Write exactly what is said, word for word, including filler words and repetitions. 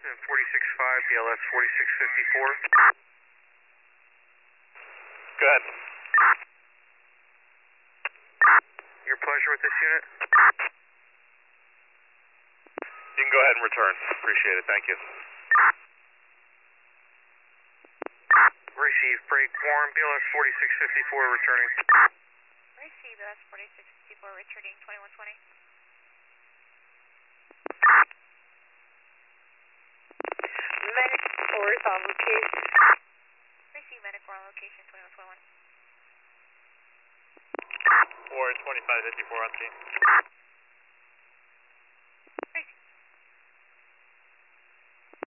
forty-six five, B L S forty-six fifty-four. Go ahead. Your pleasure with this unit? You can go ahead and return. Appreciate it. Thank you. Receive, break warm, B L S forty-six fifty-four returning. Receive, B L S forty-six fifty-four returning twenty-one twenty. Medic four is on location. Receive, Medic four on location twenty-one twenty-one. Ward twenty-five fifty-four on scene.